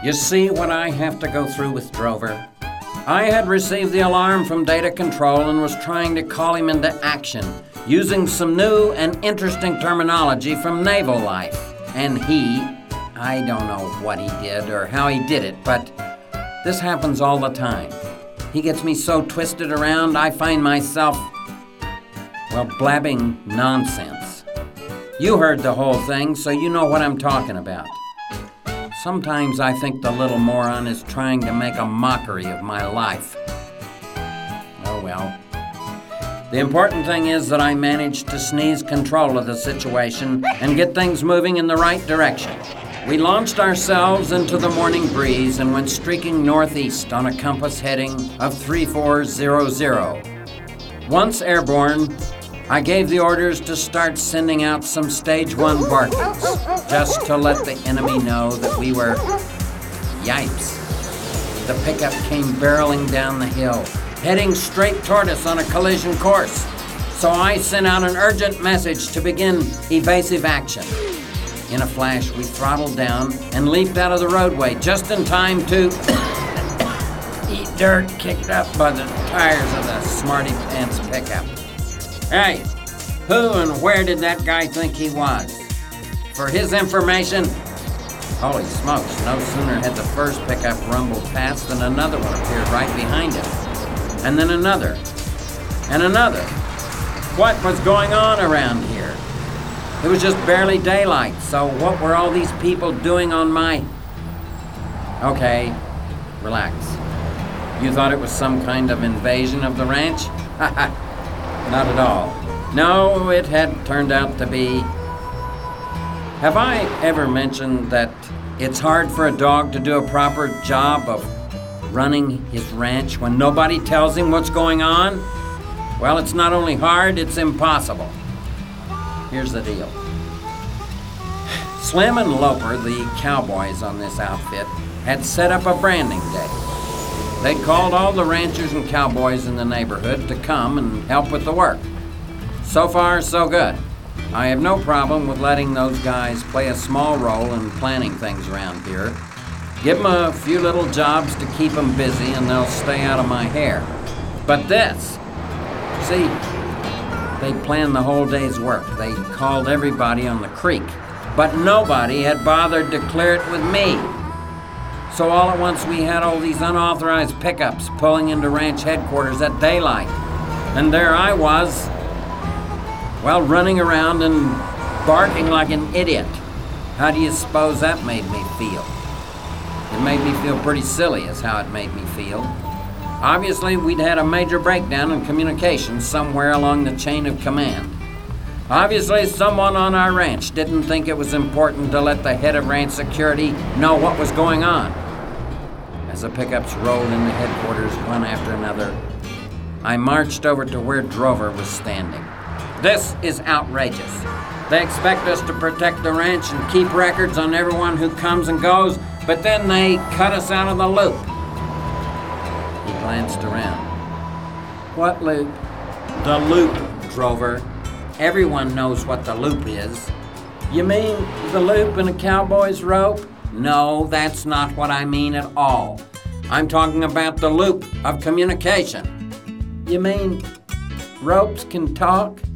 You see what I have to go through with Drover? I had received the alarm from Data Control and was trying to call him into action, using some new and interesting terminology from naval life. And I don't know what he did or how he did it, but this happens all the time. He gets me so twisted around, I find myself, blabbing nonsense. You heard the whole thing, so you know what I'm talking about. Sometimes I think the little moron is trying to make a mockery of my life. Oh well. The important thing is that I managed to seize control of the situation and get things moving in the right direction. We launched ourselves into the morning breeze and went streaking northeast on a compass heading of 3400. Once airborne, I gave the orders to start sending out some Stage 1 barkings, just to let the enemy know that we were... Yipes. The pickup came barreling down the hill, heading straight toward us on a collision course. So I sent out an urgent message to begin evasive action. In a flash, we throttled down and leaped out of the roadway, just in time to eat dirt kicked up by the tires of the Smarty Pants pickup. Hey, who and where did that guy think he was? For his information, holy smokes, no sooner had the first pickup rumbled past than another one appeared right behind him. And then another. And another. What was going on around here? It was just barely daylight, so what were all these people doing on my... Okay, relax. You thought it was some kind of invasion of the ranch? Not at all. No, it had turned out to be... Have I ever mentioned that it's hard for a dog to do a proper job of running his ranch when nobody tells him what's going on? Well, it's not only hard, it's impossible. Here's the deal. Slim and Loper, the cowboys on this outfit, had set up a branding day. They'd called all the ranchers and cowboys in the neighborhood to come and help with the work. So far, so good. I have no problem with letting those guys play a small role in planning things around here. Give them a few little jobs to keep them busy and they'll stay out of my hair. But this, see, they planned the whole day's work. They called everybody on the creek, but nobody had bothered to clear it with me. So all at once we had all these unauthorized pickups pulling into ranch headquarters at daylight. And there I was, running around and barking like an idiot. How do you suppose that made me feel? It made me feel pretty silly is how it made me feel. Obviously, we'd had a major breakdown in communication somewhere along the chain of command. Obviously, someone on our ranch didn't think it was important to let the head of ranch security know what was going on. As the pickups rolled into headquarters one after another, I marched over to where Drover was standing. This is outrageous. They expect us to protect the ranch and keep records on everyone who comes and goes, but then they cut us out of the loop. He glanced around. What loop? The loop, Drover. Everyone knows what the loop is. You mean the loop in a cowboy's rope? No, that's not what I mean at all. I'm talking about the loop of communication. You mean ropes can talk?